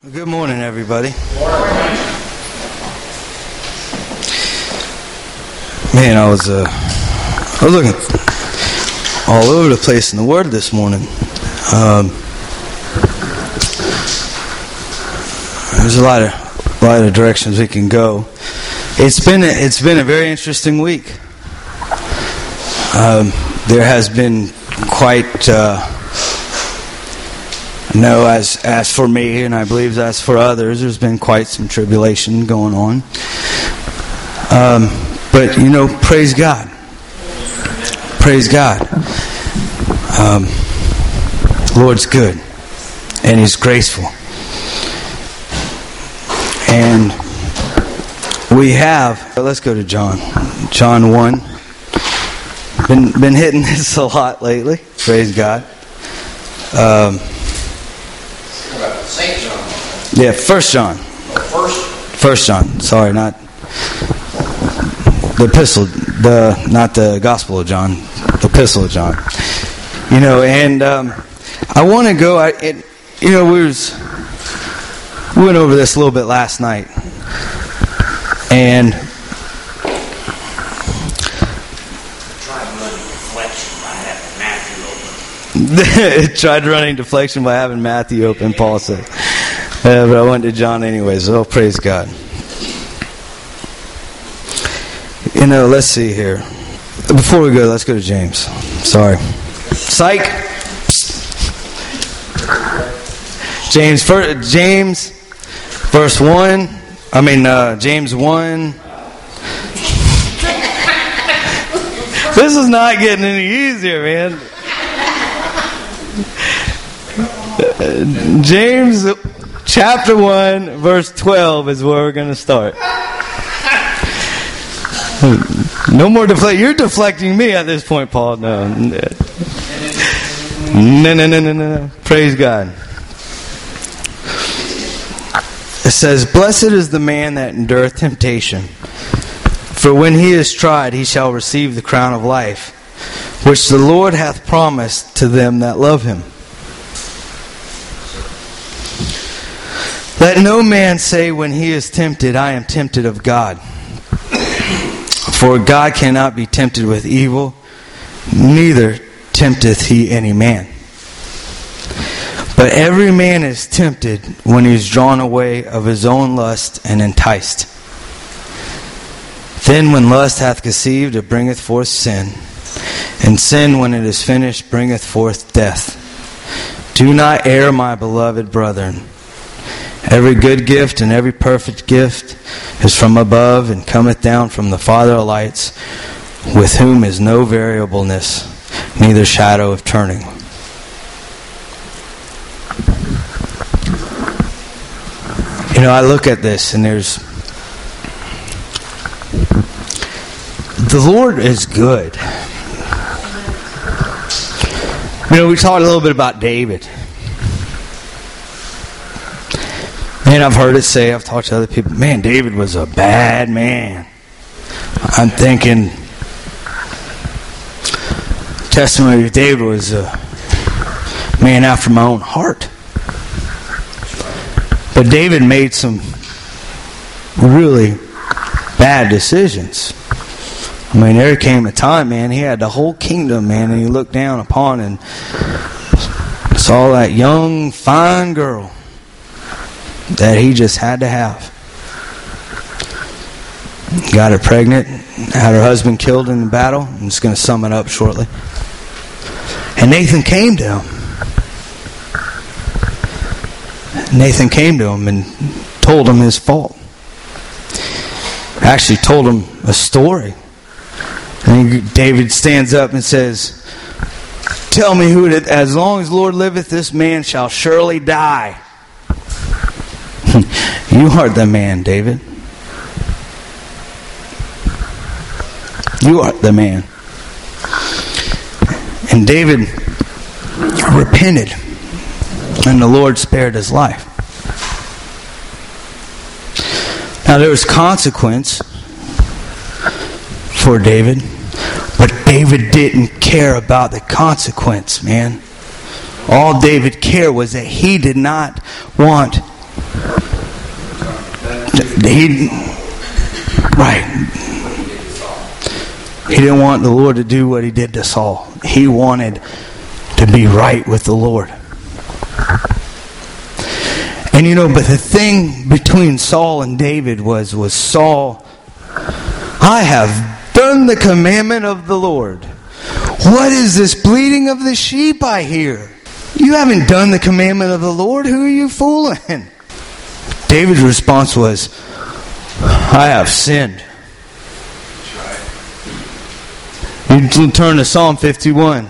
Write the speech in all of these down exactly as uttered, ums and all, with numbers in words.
Good morning, everybody. Man, I was uh, I was looking all over the place in the Word this morning. Um, there's a lot of a lot of directions we can go. It's been a, it's been a very interesting week. Um, there has been quite. Uh, No, as as for me, and I believe as for others, there's been quite some tribulation going on. Um, but, you know, praise God. Praise God. Um, Lord's good, and He's graceful. And we have, let's go to John. John one. Been, been hitting this a lot lately. Praise God. Um... Saint John. Yeah, First John. First. First John. Sorry, not the epistle. The not the Gospel of John. The epistle of John. You know, and um, I want to go. I, it, you know, we was we went over this a little bit last night, and tried running deflection by having Matthew open, Paul said. Uh, but I went to John anyways. Oh, praise God. You know, let's see here. Before we go, let's go to James. Sorry. Psych. James, first, James, verse one. I mean, uh, James one. This is not getting any easier, man. James chapter one verse twelve is where we're going to start. No more deflect. You're deflecting me at this point, Paul. No. No, no, no, no, no. Praise God. It says, "Blessed is the man that endureth temptation, for when he is tried, he shall receive the crown of life, which the Lord hath promised to them that love him. Let no man say when he is tempted, I am tempted of God. For God cannot be tempted with evil, neither tempteth he any man. But every man is tempted when he is drawn away of his own lust and enticed. Then when lust hath conceived, it bringeth forth sin. And sin, when it is finished, bringeth forth death. Do not err, my beloved brethren. Every good gift and every perfect gift is from above and cometh down from the Father of lights, with whom is no variableness, neither shadow of turning." You know, I look at this and there's... The Lord is good. You know, we talked a little bit about David. Man, I've heard it say, I've talked to other people, man, David was a bad man. I'm thinking, testimony of David was a man after my own heart. But David made some really bad decisions. I mean, there came a time, man, he had the whole kingdom, man, and he looked down upon and saw that young, fine girl that he just had to have. Got her pregnant, had her husband killed in the battle. I'm just going to sum it up shortly. And Nathan came to him. Nathan came to him and told him his fault. Actually told him a story. And David stands up and says, "Tell me who it is. As long as the Lord liveth, this man shall surely die." You are the man, David. You are the man. And David repented, and the Lord spared his life. Now there was consequence for David, but David didn't care about the consequence, man. All David cared was that he did not want He, right. He didn't want the Lord to do what he did to Saul. He wanted to be right with the Lord. And you know, but the thing between Saul and David was, was Saul, I have done the commandment of the Lord. What is this bleating of the sheep I hear? You haven't done the commandment of the Lord. Who are you fooling? David's response was, I have sinned. You turn to Psalm fifty-one.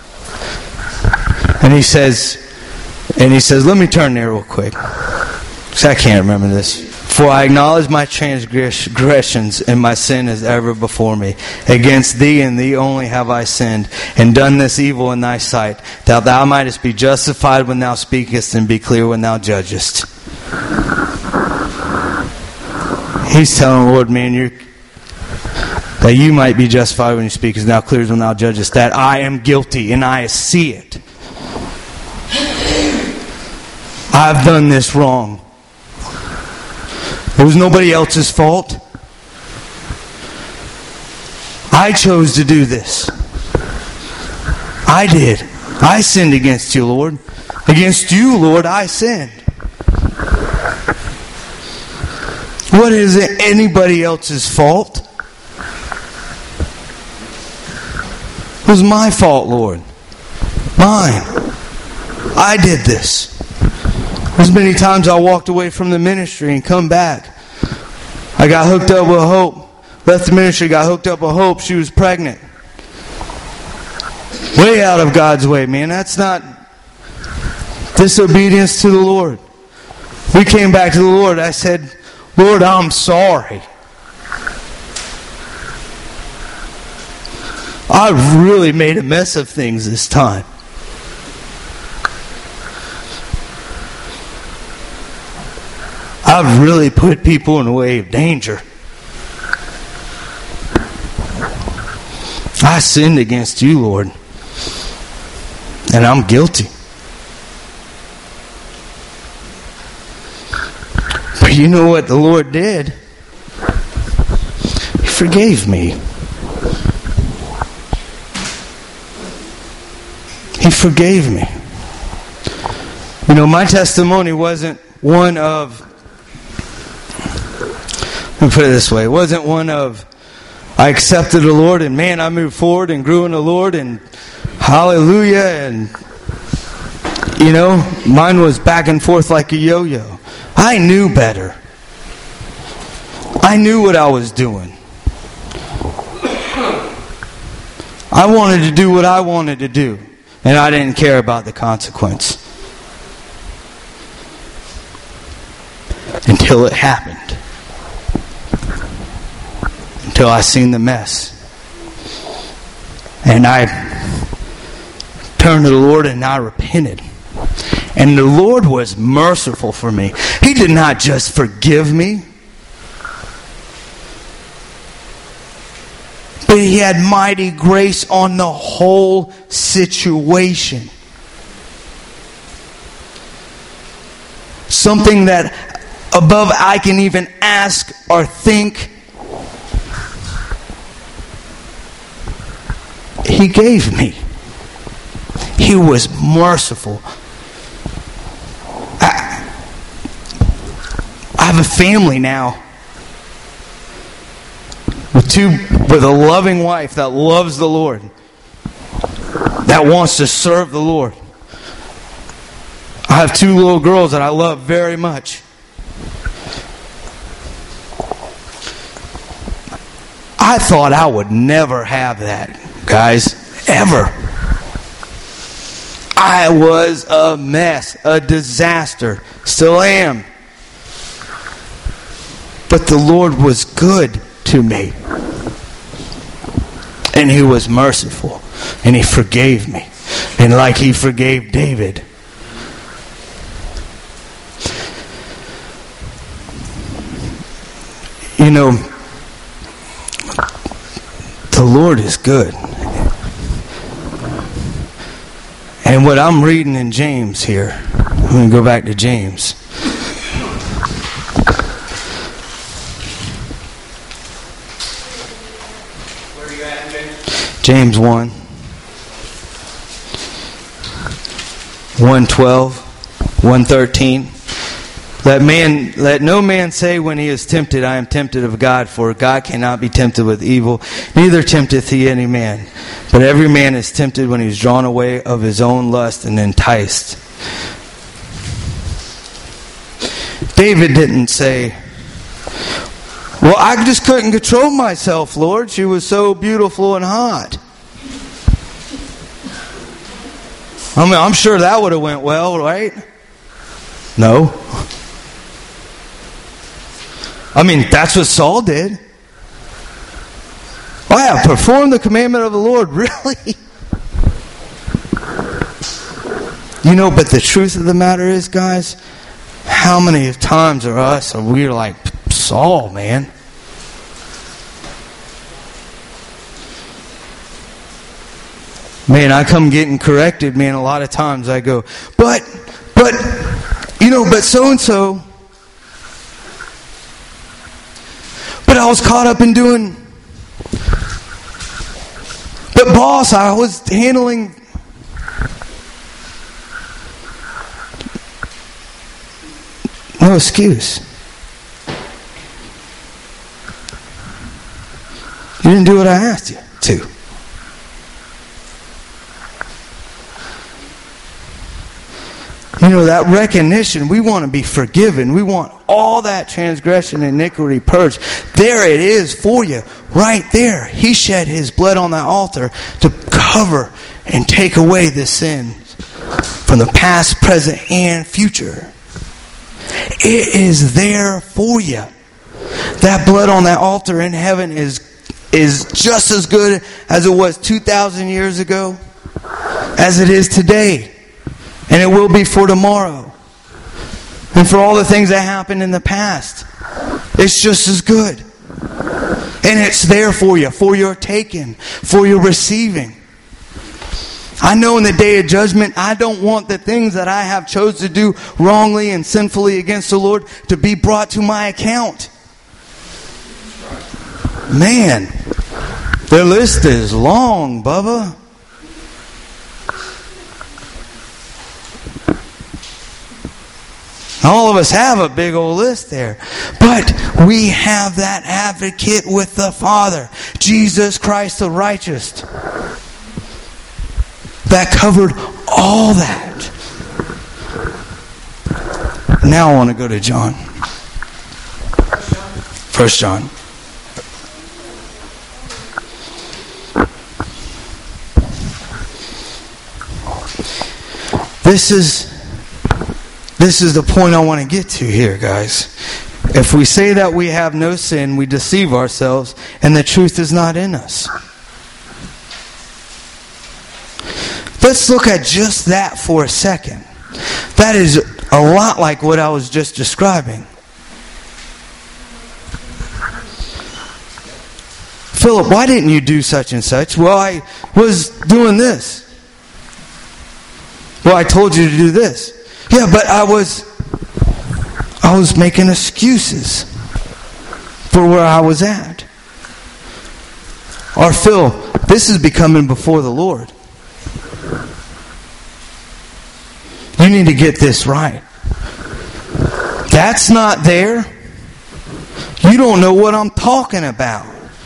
And he says, and he says, let me turn there real quick, because I can't remember this. For I acknowledge my transgressions, and my sin is ever before me. Against thee and thee only have I sinned, and done this evil in thy sight, that thou mightest be justified when thou speakest, and be clear when thou judgest. He's telling the Lord, man, you're, that you might be justified when you speak, and thou clear when thou judgest. That I am guilty, and I see it. I've done this wrong. It was nobody else's fault. I chose to do this. I did. I sinned against you, Lord. Against you, Lord, I sinned. What is it anybody else's fault? It was my fault, Lord. Mine. I did this. There's many times I walked away from the ministry and come back. I got hooked up with Hope. Left the ministry, got hooked up with Hope. She was pregnant. Way out of God's way, man. That's not disobedience to the Lord. We came back to the Lord. I said, Lord, I'm sorry. I really made a mess of things this time. I've really put people in the way of danger. I sinned against you, Lord. And I'm guilty. But you know what the Lord did? He forgave me. He forgave me. You know, my testimony wasn't one of, let me put it this way, it wasn't one of, I accepted the Lord and man, I moved forward and grew in the Lord and hallelujah, and you know, mine was back and forth like a yo-yo. I knew better. I knew what I was doing. I wanted to do what I wanted to do, and I didn't care about the consequence. Until it happened. Until I seen the mess. And I turned to the Lord and I repented. And the Lord was merciful for me. He did not just forgive me, but He had mighty grace on the whole situation. Something that above I can even ask or think, He gave me. He was merciful. I, I have a family now with two, with a loving wife that loves the Lord, that wants to serve the Lord. I have two little girls that I love very much. I thought I would never have that, guys, ever. I was a mess, a disaster, still am. But the Lord was good to me. And He was merciful. And He forgave me. And like He forgave David. You know, the Lord is good. And what I'm reading in James here, I'm going to go back to James. James one. one twelve, one thirteen. Let man, let no man say when he is tempted, I am tempted of God, for God cannot be tempted with evil, neither tempteth he any man. But every man is tempted when he is drawn away of his own lust and enticed. David didn't say, well, I just couldn't control myself, Lord. She was so beautiful and hot. I mean, I'm sure that would have went well, right? No. I mean, that's what Saul did. Oh, I have performed the commandment of the Lord. Really? You know, but the truth of the matter is, guys, how many times are us, or we're like Saul, man? Man, I come getting corrected, man, a lot of times I go, but, but, you know, but so-and-so, but I was caught up in doing, but boss, I was handling, no excuse. You didn't do what I asked you to. You know, that recognition, we want to be forgiven. We want all that transgression and iniquity purged. There it is for you, right there. He shed His blood on that altar to cover and take away the sins from the past, present, and future. It is there for you. That blood on that altar in heaven is, is just as good as it was two thousand years ago as it is today. And it will be for tomorrow. And for all the things that happened in the past. It's just as good. And it's there for you. For your taking. For your receiving. I know in the day of judgment, I don't want the things that I have chose to do wrongly and sinfully against the Lord to be brought to my account. Man, the list is long, Bubba. All of us have a big old list there. But we have that advocate with the Father, Jesus Christ the righteous, that covered all that. Now I want to go to John. First John. This is This is the point I want to get to here, guys. If we say that we have no sin, we deceive ourselves, and the truth is not in us. Let's look at just that for a second. That is a lot like what I was just describing. Philip, why didn't you do such and such? Well, I was doing this. Well, I told you to do this. Yeah, but I was I was making excuses for where I was at. Or Phil, this is becoming before the Lord. You need to get this right. That's not there. You don't know what I'm talking about.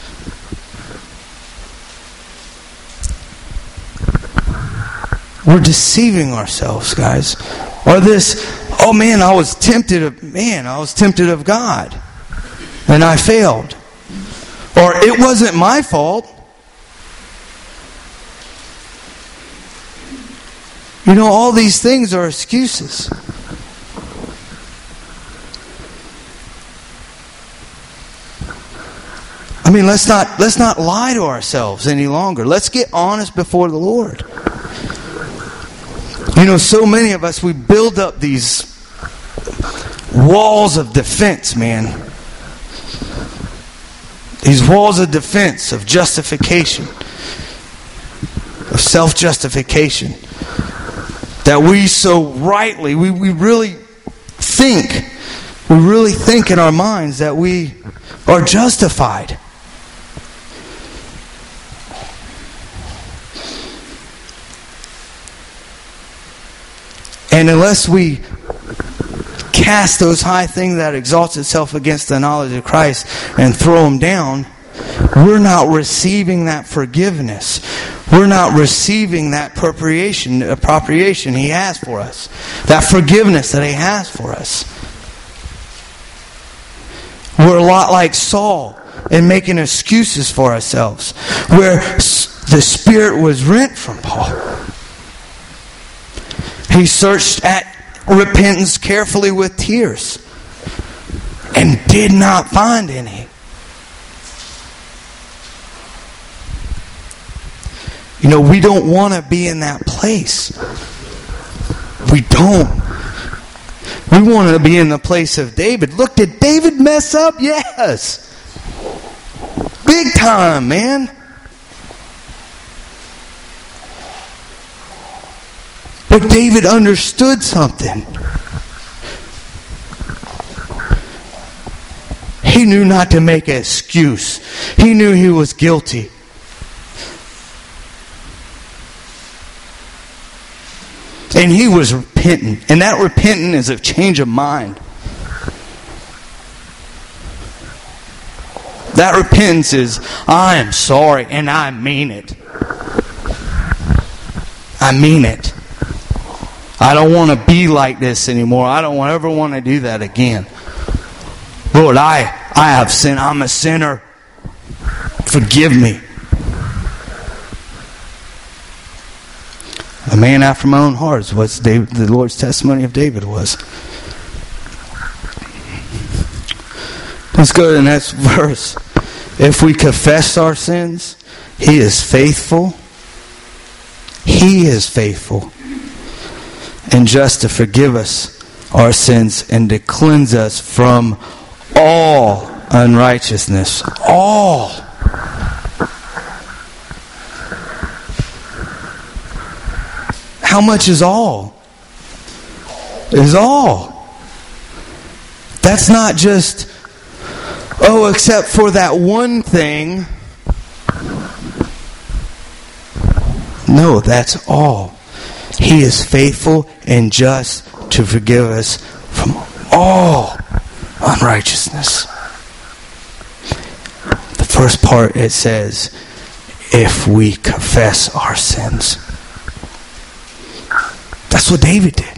We're deceiving ourselves, guys. Or this, oh man, I was tempted of, man, I was tempted of God. And I failed. Or it wasn't my fault. You know, all these things are excuses. I mean, let's not let's not lie to ourselves any longer. Let's get honest before the Lord. You know, so many of us, we build up these walls of defense, man. These walls of defense, of justification, of self-justification, that we so rightly, we, we really think, we really think in our minds that we are justified. And unless we cast those high things that exalts itself against the knowledge of Christ and throw them down, we're not receiving that forgiveness. We're not receiving that appropriation, appropriation He has for us. That forgiveness that He has for us. We're a lot like Saul in making excuses for ourselves, where the Spirit was rent from Paul. He searched at repentance carefully with tears and did not find any. You know, we don't want to be in that place. We don't. We want to be in the place of David. Look, did David mess up? Yes. Big time, man. But David understood something. He knew not to make an excuse. He knew he was guilty. And he was repentant. And that repentant is a change of mind. That repentance is, I am sorry and I mean it. I mean it. I don't want to be like this anymore. I don't ever want to do that again. Lord, I, I have sinned. I'm a sinner. Forgive me. A man after my own heart is what the Lord's testimony of David was. Let's go to the next verse. If we confess our sins, He is faithful. He is faithful and just to forgive us our sins and to cleanse us from all unrighteousness. All. How much is all? Is all. That's not just, oh, except for that one thing. No, that's all. He is faithful and just to forgive us from all unrighteousness. The first part, it says, if we confess our sins. That's what David did.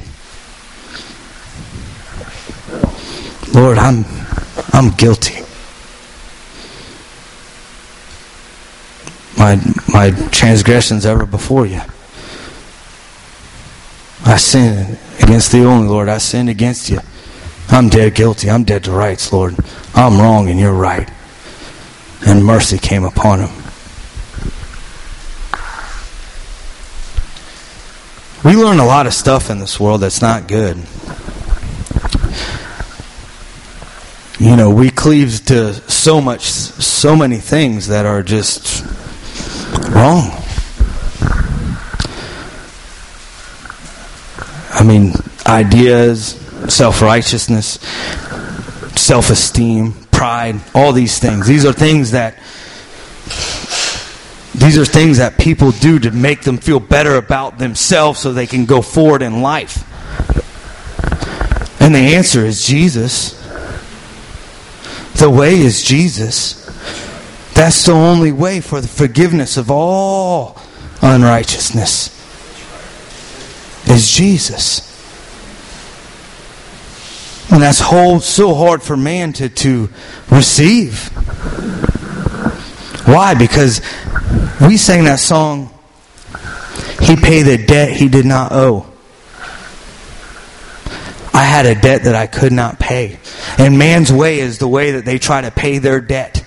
Lord, I'm I'm guilty. My my transgressions ever before you. I sinned against thee only, Lord. I sinned against you. I'm dead guilty. I'm dead to rights, Lord. I'm wrong and you're right. And mercy came upon him. We learn a lot of stuff in this world that's not good. You know, we cleave to so much, so many things that are just wrong. I mean, ideas, self-righteousness, self-esteem, pride, all these things. These are things that These are things that people do to make them feel better about themselves so they can go forward in life. And the answer is Jesus. The way is Jesus. That's the only way for the forgiveness of all unrighteousness. Is Jesus. And that's whole, so hard for man to, to receive. Why? Because we sang that song, He paid the debt He did not owe. I had a debt that I could not pay. And man's way is the way that they try to pay their debt.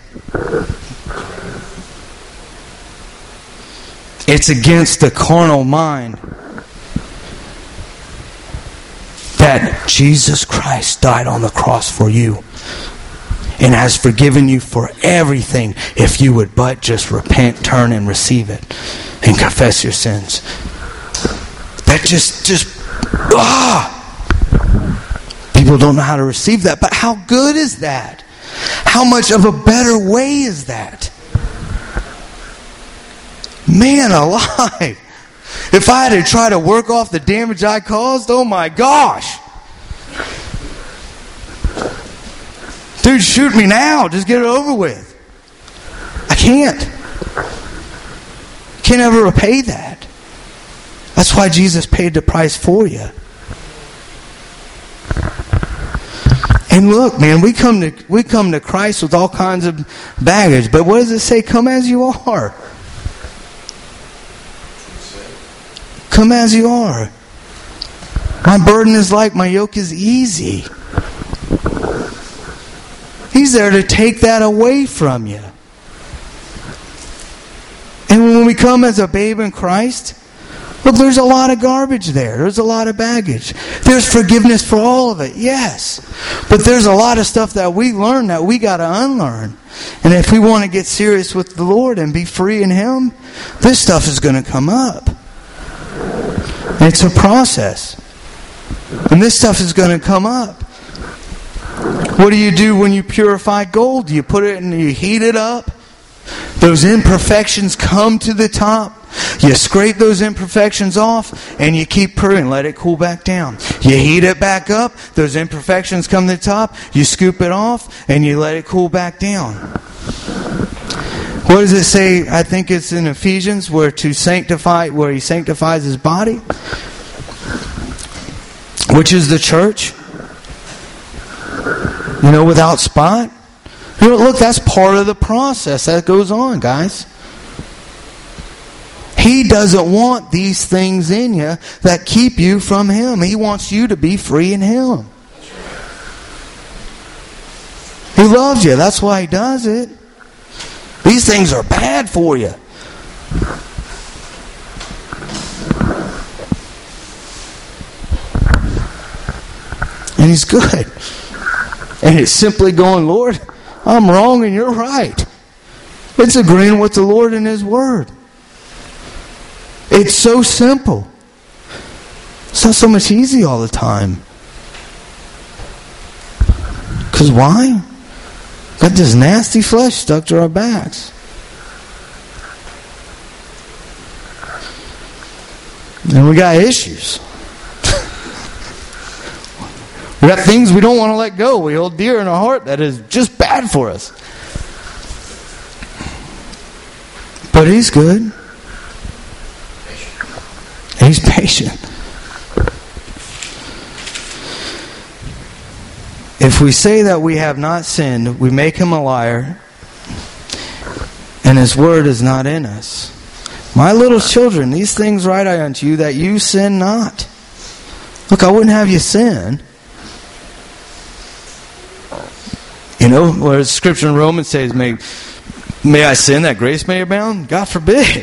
It's against the carnal mind that Jesus Christ died on the cross for you and has forgiven you for everything if you would but just repent, turn, and receive it and confess your sins. That just, just, ah! People don't know how to receive that, but how good is that? How much of a better way is that? Man alive! If I had to try to work off the damage I caused, oh my gosh. Dude, shoot me now. Just get it over with. I can't. Can't ever repay that. That's why Jesus paid the price for you. And look, man, we come to we come to Christ with all kinds of baggage. But what does it say? Come as you are. Come as you are. My burden is light, my yoke is easy. He's there to take that away from you. And when we come as a babe in Christ, look, there's a lot of garbage there. There's a lot of baggage. There's forgiveness for all of it, yes. But there's a lot of stuff that we learn that we got to unlearn. And if we want to get serious with the Lord and be free in Him, this stuff is going to come up. It's a process. And this stuff is going to come up. What do you do when you purify gold? You put it and you heat it up. Those imperfections come to the top. You scrape those imperfections off and you keep purring. Let it cool back down. You heat it back up. Those imperfections come to the top. You scoop it off and you let it cool back down. What does it say? I think it's in Ephesians where to sanctify, where He sanctifies His body, which is the church. You know, without spot. You know, look, that's part of the process that goes on, guys. He doesn't want these things in you that keep you from Him. He wants you to be free in Him. He loves you. That's why He does it. These things are bad for you. And He's good. And it's simply going, Lord, I'm wrong and You're right. It's agreeing with the Lord and His Word. It's so simple. It's not so much easy all the time. Because why? Got this nasty flesh stuck to our backs. And we got issues. We got things we don't want to let go. We hold dear in our heart that is just bad for us. But He's good. He's patient. If we say that we have not sinned, we make Him a liar, and His word is not in us. My little children, these things write I unto you, that you sin not. Look, I wouldn't have you sin. You know, where Scripture in Romans says, may, may I sin that grace may abound? God forbid.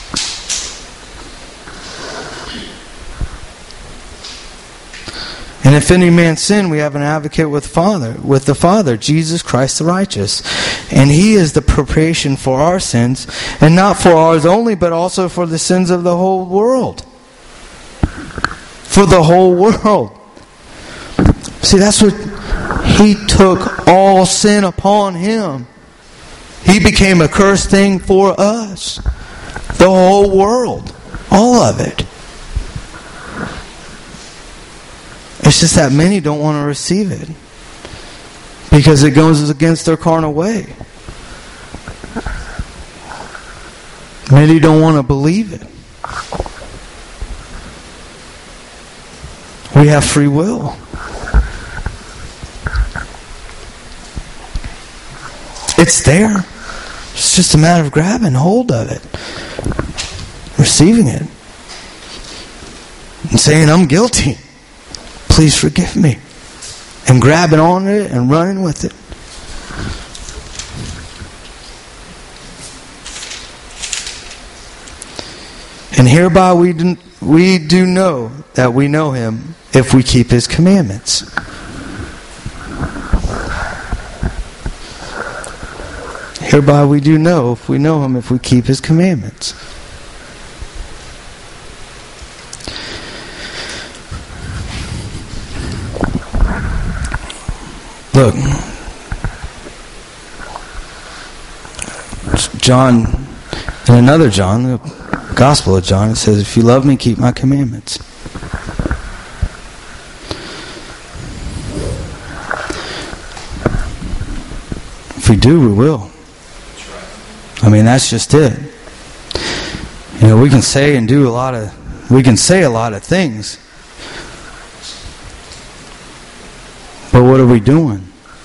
And if any man sin, we have an advocate with Father, with the Father, Jesus Christ the righteous. And He is the propitiation for our sins, and not for ours only, but also for the sins of the whole world. For the whole world. See, that's what He took all sin upon Him. He became a cursed thing for us. The whole world. All of it. It's just that many don't want to receive it. Because it goes against their carnal way. Many don't want to believe it. We have free will. It's there. It's just a matter of grabbing hold of it. Receiving it. And saying, I'm guilty. Please forgive me. And grabbing on it and running with it. And hereby we do, we do know that we know Him if we keep His commandments. Hereby we do know if we know Him if we keep His commandments. Look, John, and another John, a Gospel of John, it says, if you love me, keep my commandments. If we do, we will. I mean, that's just it. You know, we can say and do a lot of, we can say a lot of things. But what are we doing?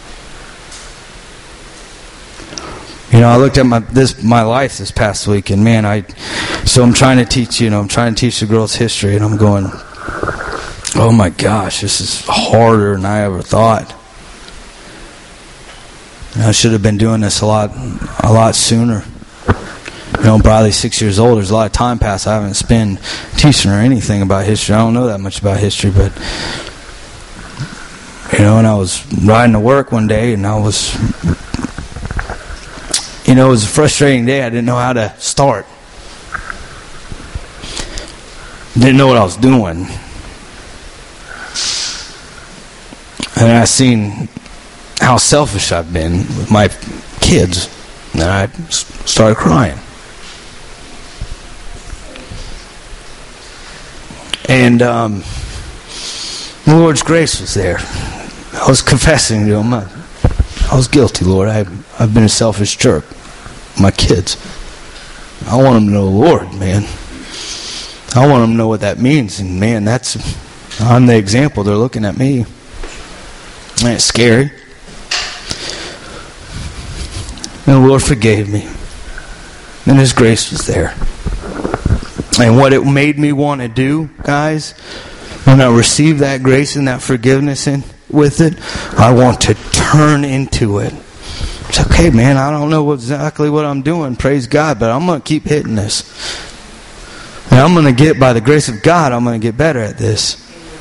You know, I looked at my this my life this past week, and man, I so I'm trying to teach, you know, I'm trying to teach the girls history, and I'm going, oh my gosh, this is harder than I ever thought. I should have been doing this a lot, a lot sooner. You know, I'm probably six years old. There's a lot of time passed. I haven't spent teaching or anything about history. I don't know that much about history, but you know, and I was riding to work one day, and I was, you know, it was a frustrating day. I didn't know how to start. Didn't know what I was doing. And I seen how selfish I've been with my kids. And I started crying. And um, the Lord's grace was there. I was confessing to Him. I, I was guilty, Lord. I, I've been a selfish jerk. My kids. I want them to know the Lord, man. I want them to know what that means. And man, that's, I'm the example. They're looking at me. Man, it's scary. And the Lord forgave me. And His grace was there. And what it made me want to do, guys, when I received that grace and that forgiveness in, with it, I want to turn into it. It's okay, man, I don't know exactly what I'm doing, praise God, but I'm going to keep hitting this. And I'm going to get, by the grace of God, I'm going to get better at this.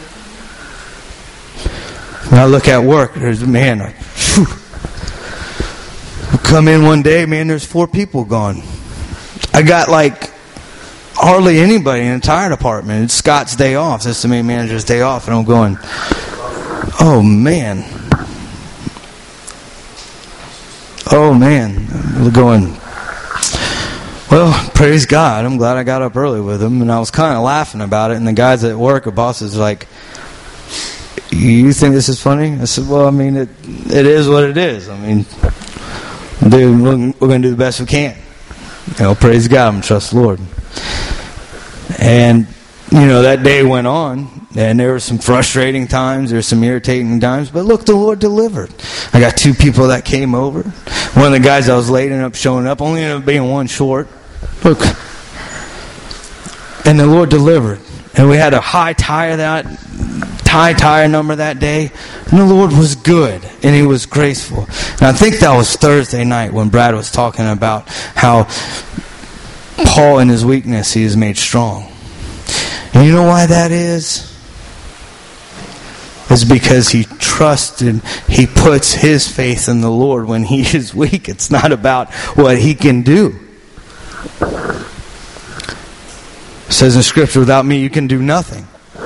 When I look at work, there's, man, like, whew. Come in one day, man, there's four people gone. I got like hardly anybody in the entire department. It's Scott's day off. That's the main manager's day off. And I'm going, oh, man. Oh, man. We're going, well, praise God. I'm glad I got up early with him. And I was kind of laughing about it. And the guys at work, the boss is like, you think this is funny? I said, well, I mean, it it is what it is. I mean, dude, we're, we're going to do the best we can. You know, praise God. I'm trust the Lord. And, you know, that day went on, and there were some frustrating times, there were some irritating times, but look, the Lord delivered. I got two people that came over. One of the guys I was late ended up showing up, only ended up being one short. Look. And the Lord delivered. And we had a high tire that high tire number that day, and the Lord was good, and He was graceful. And I think that was Thursday night when Brad was talking about how Paul in his weakness He is made strong. And you know why that is? It's because he trusted, he puts his faith in the Lord when he is weak. It's not about what he can do. It says in Scripture, without me you can do nothing.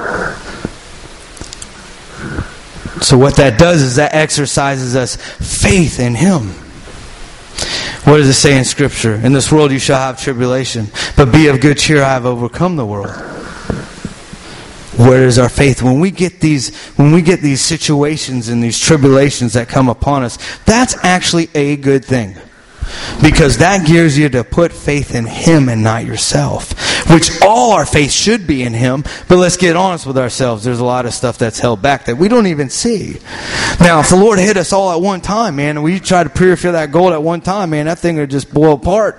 So what that does is that exercises us faith in Him. What does it say in Scripture? In this world you shall have tribulation, but be of good cheer, I have overcome the world. Where is our faith? When we get these, when we get these situations and these tribulations that come upon us, that's actually a good thing. Because that gears you to put faith in Him and not yourself. Which all our faith should be in Him. But let's get honest with ourselves. There's a lot of stuff that's held back that we don't even see. Now, if the Lord hit us all at one time, man, and we try to purify that gold at one time, man, that thing would just boil apart.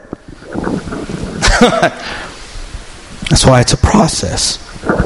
That's why it's a process.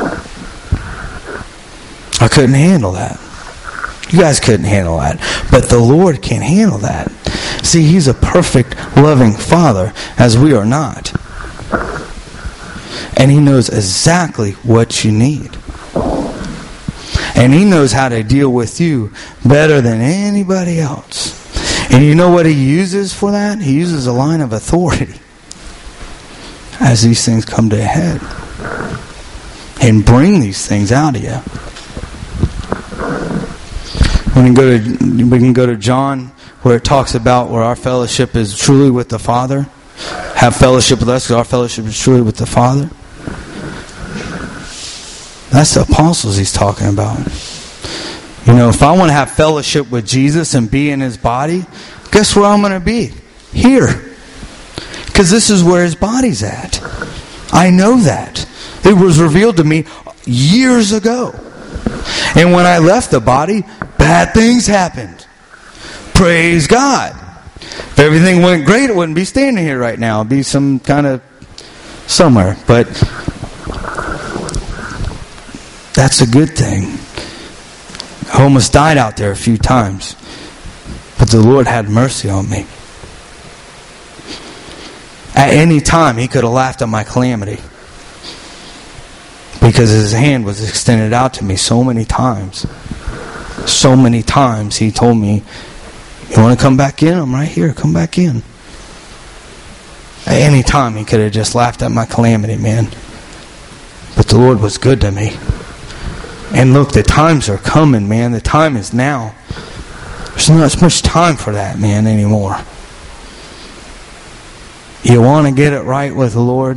I couldn't handle that. You guys couldn't handle that. But the Lord can handle that. See, He's a perfect, loving Father, as we are not. And He knows exactly what you need. And He knows how to deal with you better than anybody else. And you know what He uses for that? He uses a line of authority as these things come to a head. And bring these things out of you. We can go to we can go to John, where it talks about where our fellowship is truly with the Father. have fellowship with us, because our fellowship is truly with the Father. That's the apostles he's talking about. You know, if I want to have fellowship with Jesus and be in his body, guess where I'm going to be? Here. Because this is where his body's at. I know that. It was revealed to me years ago. And when I left the body, bad things happened. Praise God. If everything went great, it wouldn't be standing here right now. It'd be some kind of somewhere. But that's a good thing. I almost died out there a few times. But the Lord had mercy on me. At any time, he could have laughed at my calamity. Because his hand was extended out to me so many times. So many times he told me, you want to come back in? I'm right here. Come back in. At any time he could have just laughed at my calamity, man. But the Lord was good to me. And look, the times are coming, man. The time is now. There's not as much time for that, man, anymore. You want to get it right with the Lord?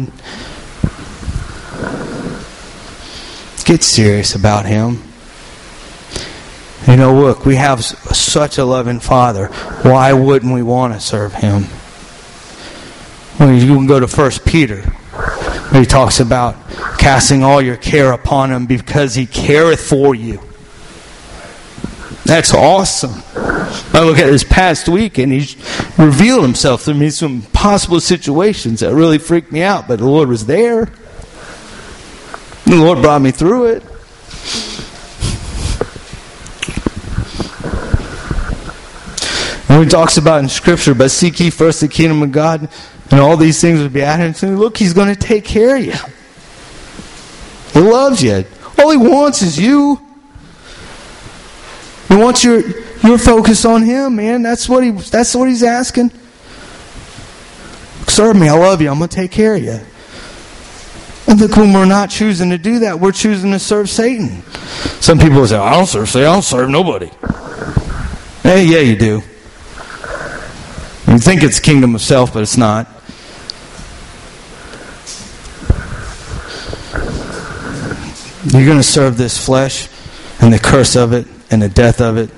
Get serious about him. You know, look, we have such a loving Father. Why wouldn't we want to serve him? Well, you can go to First Peter, where he talks about casting all your care upon him because he careth for you. That's awesome. I look at this past week and he's revealed himself to me in some possible situations that really freaked me out, but the Lord was there. The Lord brought me through it. And he talks about in Scripture, but seek ye first the kingdom of God, and all these things will be added to you. Look, he's going to take care of you. He loves you. All he wants is you. He wants your your focus on him, man. That's what he that's what he's asking. Serve me, I love you, I'm going to take care of you. And look, when we're not choosing to do that, we're choosing to serve Satan. Some people say, I don't serve Satan, I don't serve nobody. Hey, yeah, you do. You think it's kingdom of self, but it's not. You're going to serve this flesh and the curse of it and the death of it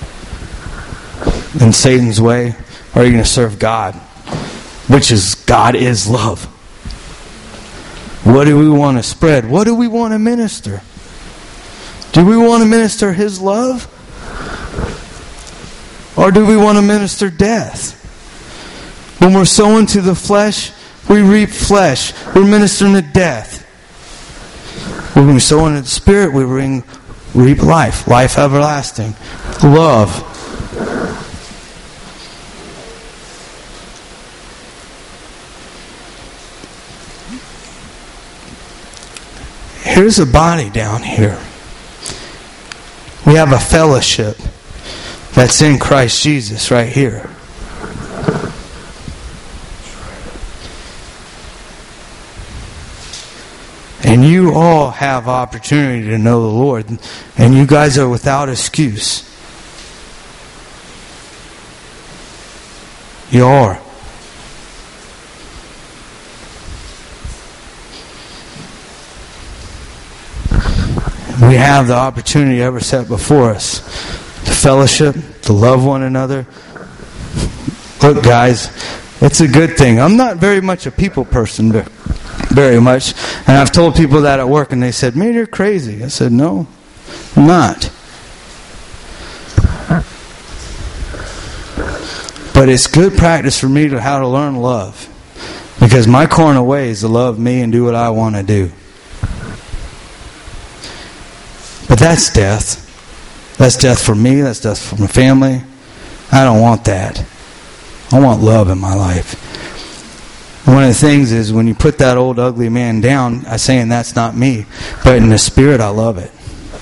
in Satan's way, or are you going to serve God, which is God is love? What do we want to spread? What do we want to minister? Do we want to minister his love? Or do we want to minister death? When we're sowing to the flesh, we reap flesh. We're ministering to death. When we sow into the Spirit, we ring, reap life. Life everlasting. Love. Here's a body down here. We have a fellowship that's in Christ Jesus right here. And you all have opportunity to know the Lord. And you guys are without excuse. You are. We have the opportunity ever set before us to fellowship, to love one another. Look, guys, it's a good thing. I'm not very much a people person, very much. And I've told people that at work, and they said, man, you're crazy. I said, no, I'm not. But it's good practice for me to how to learn love. Because my carnal way is to love me and do what I want to do. But that's death. That's death for me. That's death for my family. I don't want that. I want love in my life. One of the things is when you put that old ugly man down, I'm saying that's not me. But in the spirit, I love it.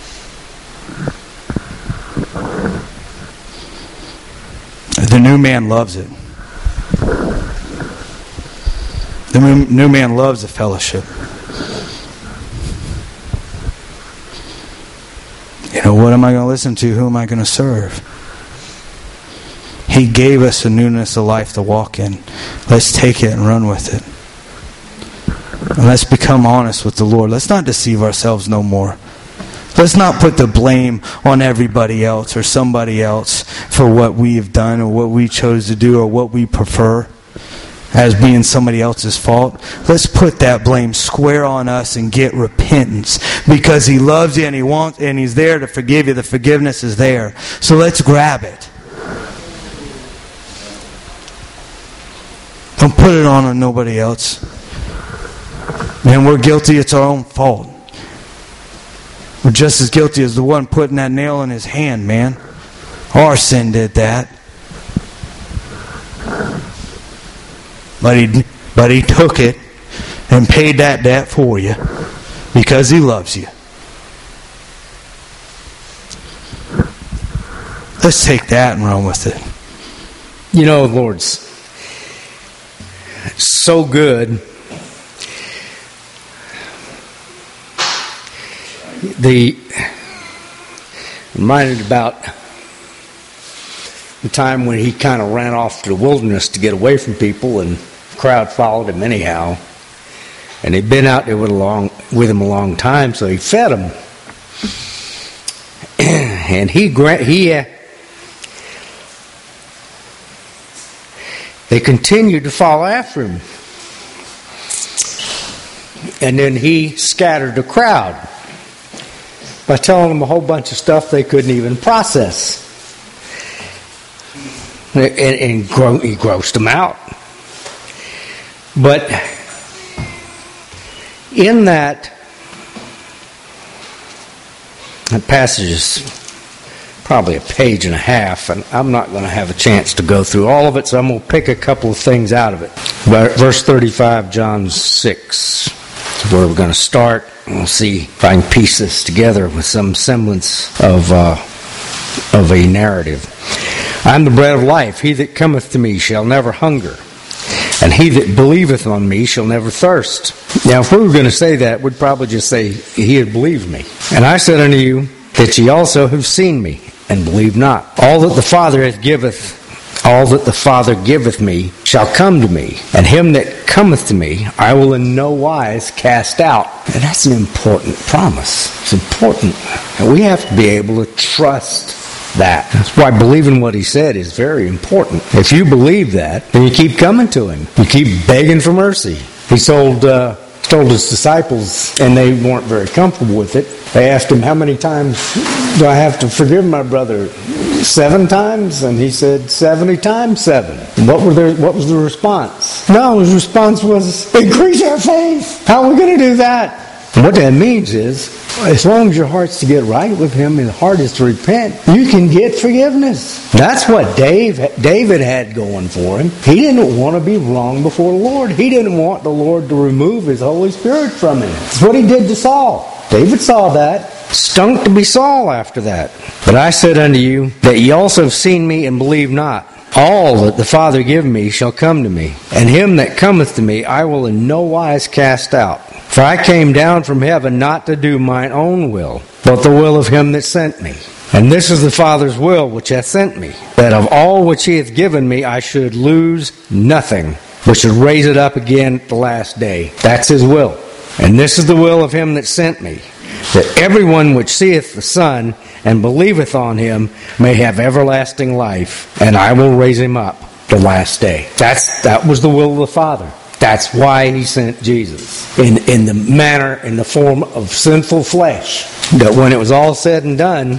The new man loves it. The new man loves the fellowship. You know, what am I going to listen to? Who am I going to serve? He gave us a newness of life to walk in. Let's take it and run with it. And let's become honest with the Lord. Let's not deceive ourselves no more. Let's not put the blame on everybody else or somebody else for what we have done or what we chose to do or what we prefer as being somebody else's fault. Let's put that blame square on us and get repentance, because He loves you and He wants and He's there to forgive you. The forgiveness is there. So let's grab it. Don't put it on on nobody else. Man, we're guilty. It's our own fault. We're just as guilty as the one putting that nail in his hand, man. Our sin did that. But he, but he took it and paid that debt for you because He loves you. Let's take that and run with it. You know, the Lord's so good. The reminded about the time when He kind of ran off to the wilderness to get away from people, and the crowd followed Him anyhow. And they'd been out there with, a long, with Him a long time, so He fed them. And he he uh, they continued to follow after Him. And then He scattered the crowd by telling them a whole bunch of stuff they couldn't even process. And, and gro- He grossed them out. But in that, that passage is probably a page and a half, and I'm not going to have a chance to go through all of it, so I'm going to pick a couple of things out of it. Verse thirty-five, John six, is where we're going to start. We'll see if I can piece this together with some semblance of uh, of a narrative. I'm the bread of life. He that cometh to me shall never hunger, and he that believeth on me shall never thirst. Now, if we were going to say that, we'd probably just say, He had believed me. And I said unto you, that ye also have seen me, and believe not. All that the Father hath giveth, all that the Father giveth me, shall come to me. And him that cometh to me, I will in no wise cast out. And that's an important promise. It's important. And we have to be able to trust that. That's why believing what He said is very important. If you believe that, then you keep coming to Him. You keep begging for mercy. He told, uh, told His disciples, and they weren't very comfortable with it. They asked Him, how many times do I have to forgive my brother? Seven times? And He said, seventy times seven. And what were their, what was the response? No, His response was, increase our faith. How are we going to do that? And what that means is, as long as your heart's to get right with Him and the heart is to repent, you can get forgiveness. That's what Dave, David had going for him. He didn't want to be wrong before the Lord. He didn't want the Lord to remove His Holy Spirit from him. That's what He did to Saul. David saw that. Stunk to be Saul after that. But I said unto you, that ye also have seen me and believe not. All that the Father give me shall come to me, and him that cometh to me I will in no wise cast out. For I came down from heaven not to do mine own will, but the will of Him that sent me. And this is the Father's will which hath sent me, that of all which He hath given me I should lose nothing, but should raise it up again at the last day. That's His will. And this is the will of Him that sent me, that everyone which seeth the Son and believeth on Him may have everlasting life, and I will raise him up the last day. That's that was the will of the Father. That's why He sent Jesus in in the manner, in the form of sinful flesh. That when it was all said and done,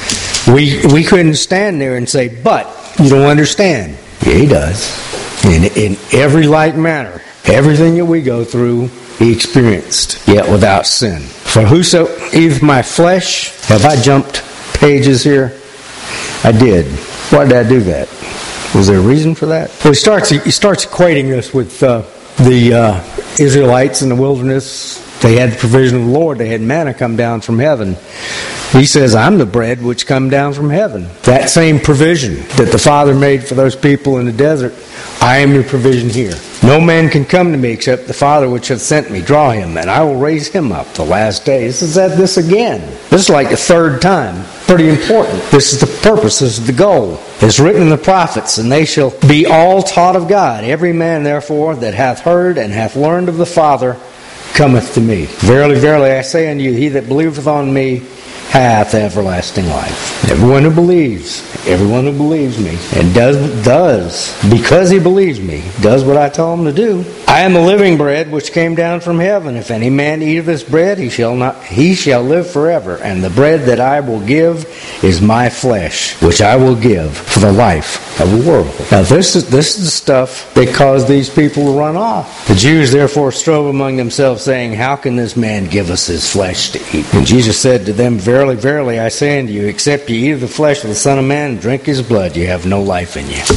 we we couldn't stand there and say, "But you don't understand." Yeah, He does. In in every like manner, everything that we go through, He experienced, yet without sin. For whoso eateth my flesh, have I jumped pages here? I did. Why did I do that? Was there a reason for that? Well, he starts he starts equating this with uh, the uh, Israelites in the wilderness. They had the provision of the Lord. They had manna come down from heaven. He says, I'm the bread which come down from heaven. That same provision that the Father made for those people in the desert, I am your provision here. No man can come to me except the Father which hath sent me. Draw him, and I will raise him up the last day. This is at this again. This is like the third time. Pretty important. This is the purpose. This is the goal. is written in the prophets, and they shall be all taught of God. Every man, therefore, that hath heard and hath learned of the Father cometh to me. Verily, verily, I say unto you, he that believeth on me hath everlasting life. Everyone who believes, everyone who believes me, and does, does, because he believes me, does what I tell him to do. I am the living bread which came down from heaven. If any man eat of this bread, he shall not, he shall live forever. And the bread that I will give is my flesh, which I will give for the life of the world. Now this is this is the stuff that caused these people to run off. The Jews therefore strove among themselves, saying, how can this man give us his flesh to eat? And Jesus said to them, verily, verily, I say unto you, except you eat of the flesh of the Son of Man and drink his blood, you have no life in you.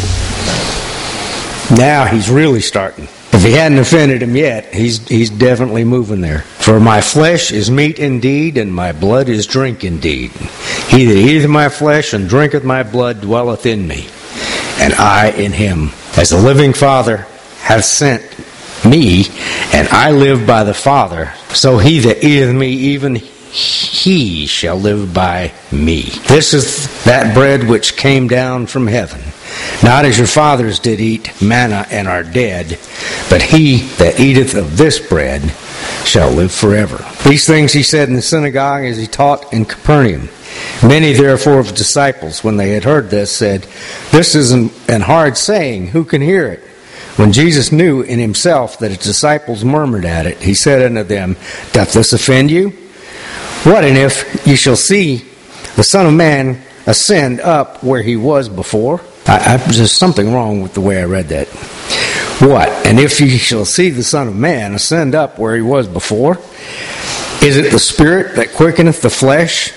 Now he's really starting. If he hadn't offended him yet, he's he's definitely moving there. For my flesh is meat indeed, and my blood is drink indeed. He that eateth my flesh and drinketh my blood dwelleth in me, and I in him. As the living Father hath sent me, and I live by the Father, so he that eateth me, even he shall live by me. This is that bread which came down from heaven, not as your fathers did eat manna and are dead, but he that eateth of this bread shall live forever. These things he said in the synagogue as he taught in Capernaum. Many therefore of the disciples, when they had heard this, said, this is an, an hard saying, who can hear it? When Jesus knew in himself that his disciples murmured at it, he said unto them, doth this offend you? What, and if ye shall see the Son of Man ascend up where he was before? I, I, there's something wrong with the way I read that. What, and if ye shall see the Son of Man ascend up where he was before? Is it the Spirit that quickeneth the flesh?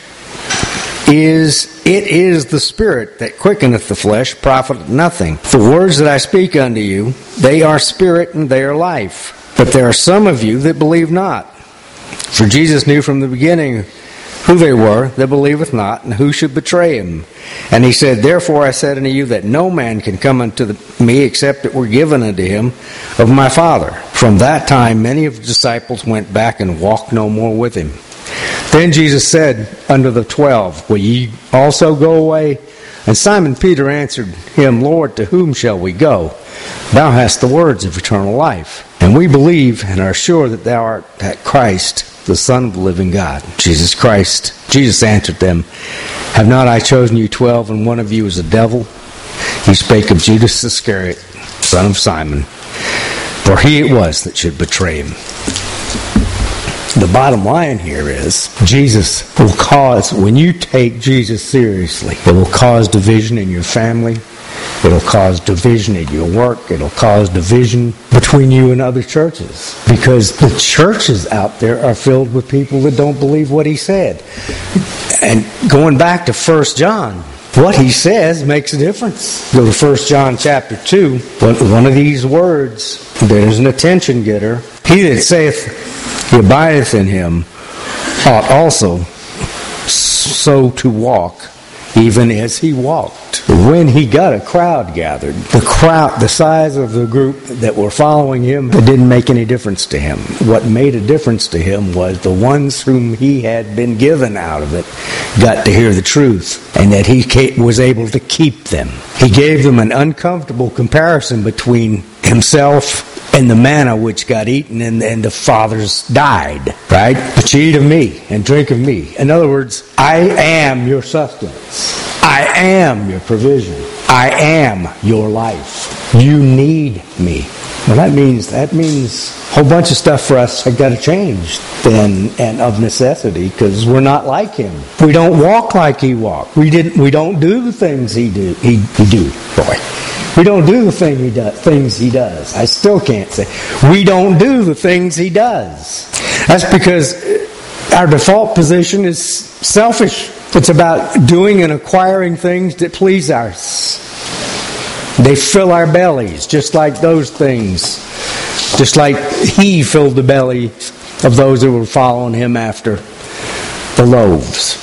Is it is the Spirit that quickeneth the flesh, profiteth nothing. The words that I speak unto you, they are spirit and they are life. But there are some of you that believe not. For Jesus knew from the beginning who they were that believeth not, and who should betray him. And he said, therefore I said unto you that no man can come unto the, me except it were given unto him of my Father. From that time many of the disciples went back and walked no more with him. Then Jesus said unto the twelve, will ye also go away? And Simon Peter answered him, Lord, to whom shall we go? Thou hast the words of eternal life, and we believe and are sure that thou art that Christ, the Son of the living God. Jesus Christ. Jesus answered them, have not I chosen you twelve, and one of you is a devil? He spake of Judas Iscariot, son of Simon, for he it was that should betray him. The bottom line here is, Jesus will cause, when you take Jesus seriously, it will cause division in your family. It'll cause division in your work. It'll cause division between you and other churches. Because the churches out there are filled with people that don't believe what he said. And going back to First John, what he says makes a difference. Go to First John chapter two. One of these words, there's an attention getter. He that saith he abideth in him ought also so to walk, even as he walked. When he got a crowd gathered, the crowd, the size of the group that were following him, it didn't make any difference to him. What made a difference to him was the ones whom he had been given out of it got to hear the truth, and that he was able to keep them. He gave them an uncomfortable comparison between himself and the manna which got eaten and, and the fathers died, right? But you eat of me and drink of me. In other words, I am your sustenance. I am your provision. I am your life. You need me. Well, that means that means a whole bunch of stuff for us has got to change then, and of necessity, because we're not like him. We don't walk like he walked. We didn't. We don't do the things he do. He, he do, boy. We don't do the thing he does, things he does. I still can't say. We don't do the things he does. That's because our default position is selfish. It's about doing and acquiring things that please us. They fill our bellies, just like those things. Just like he filled the belly of those that were following him after the loaves.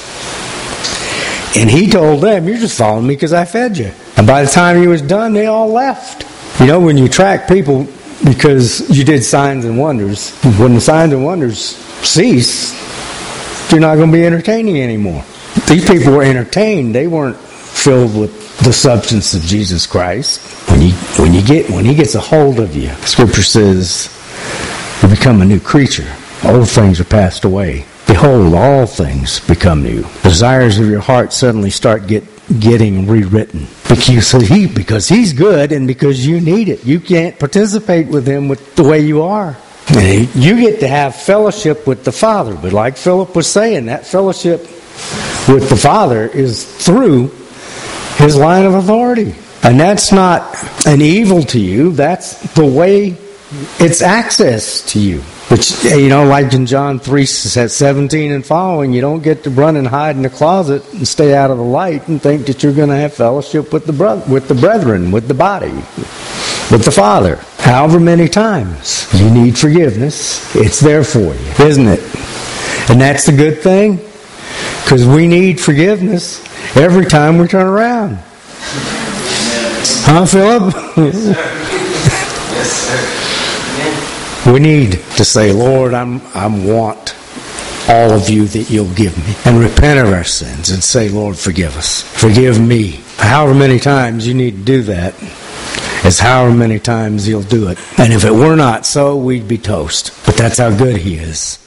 And he told them, you're just following me because I fed you. And by the time he was done, they all left. You know, when you track people because you did signs and wonders, when the signs and wonders cease, you're not going to be entertaining anymore. These people were entertained. They weren't filled with the substance of Jesus Christ, when you when you get when He gets a hold of you, Scripture says you become a new creature. Old things are passed away. Behold, all things become new. Desires of your heart suddenly start get getting rewritten because he because He's good and because you need it. You can't participate with Him with the way you are. And you get to have fellowship with the Father. But like Philip was saying, that fellowship with the Father is through His line of authority. And that's not an evil to you. That's the way it's access to you. But, you know, like in John three seventeen and following, you don't get to run and hide in the closet and stay out of the light and think that you're going to have fellowship with the bro- with the brethren, with the body, with the Father. However many times you need forgiveness, it's there for you, isn't it? And that's the good thing, because we need forgiveness every time we turn around. Huh, Philip? Yes, sir. Yes, sir. We need to say, Lord, I'm, I want all of you that you'll give me. And repent of our sins and say, Lord, forgive us. Forgive me. However many times you need to do that is however many times He'll do it. And if it were not so, we'd be toast. But that's how good He is.